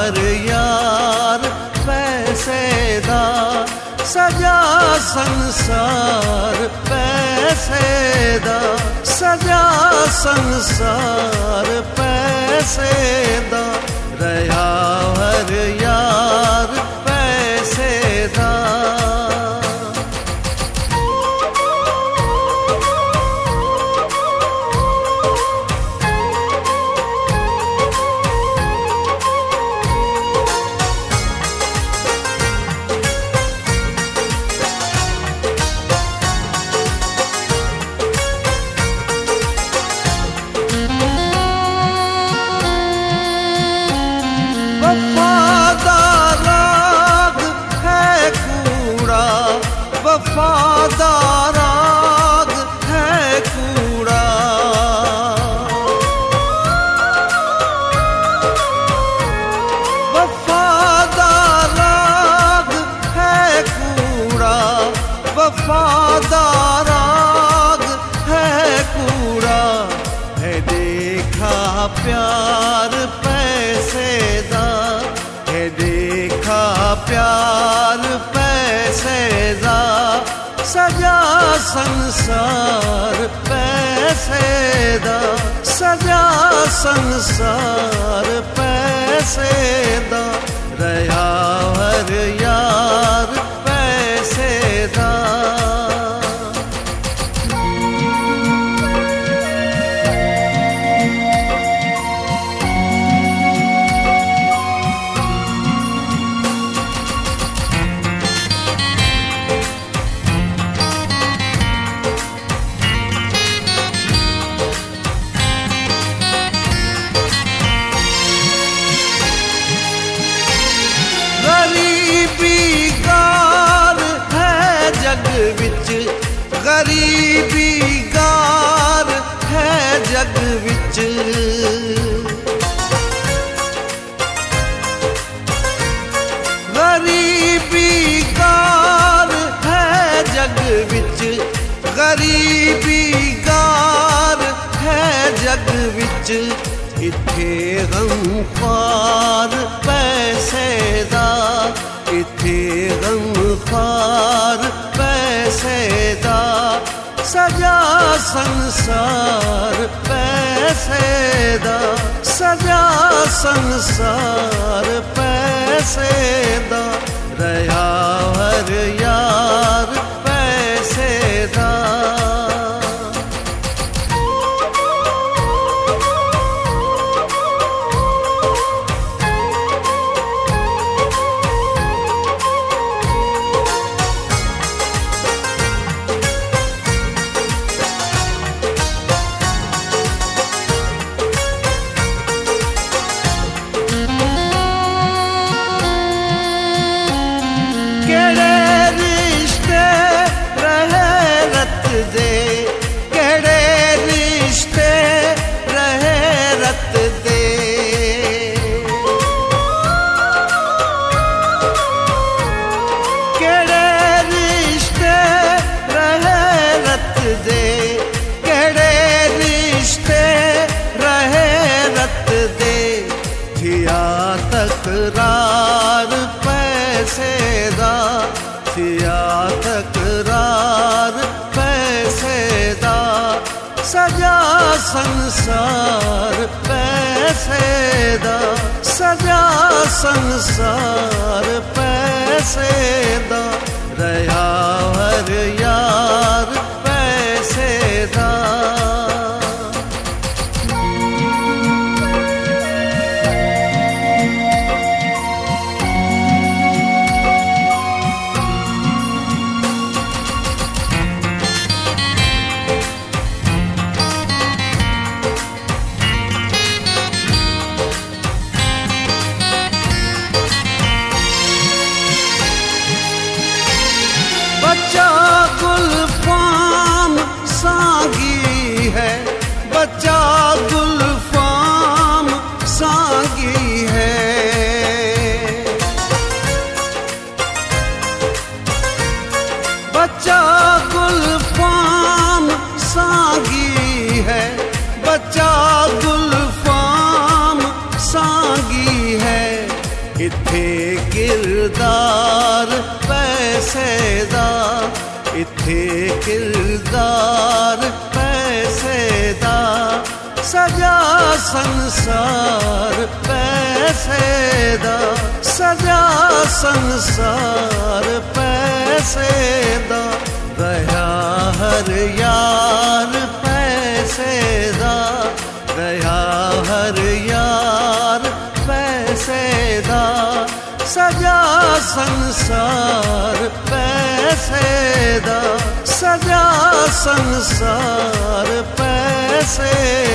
हर यार पैसेदा, सजा संसार पैसेदा, सजा संसार पैसेदा, रहा हर यार पैसेदा। वफादार राग है कूड़ा, वफादार राग है कूड़ा, वफादार राग है कूड़ा, है देखा प्यार पैसेदा, है देखा प्यार पैसेदा, सजा संसार पैसेदा, सजा संसार पैसेदा, रहा हर यार पैसेदा। गरीबी गार है जग विच, गरीबी गार है जग विच, गरीबी गार है जग विच, गरीबी गार है जग विच, इत्थे गमख्वार पैसेदा, इत्थे गमख्वार पैसेदा, सजा संसार पैसेदा, सजा संसार पैसेदा, रहा हर यार पैसेदा। तकरार पैसेदा, थिया तकरार पैसेदा, सजा संसार पैसेदा, सजा संसार पैसेदा, रहा हर यार पैसेदा। बच्चा गुलफाम सागी है, बच्चा गुलफाम सागी है, बच्चा गुलफाम सागी है, बच्चा गुलफाम सागी है, इत्थे किरदार पैसे दा, इत्थे किरदार पैसे दा, सजा संसार पैसे दा, सजा संसार पैसे दा, गया हर यार पैसे दा, गया हर यार पैसे दा, सजा संसार पैसे दा, सजा संसार पैसे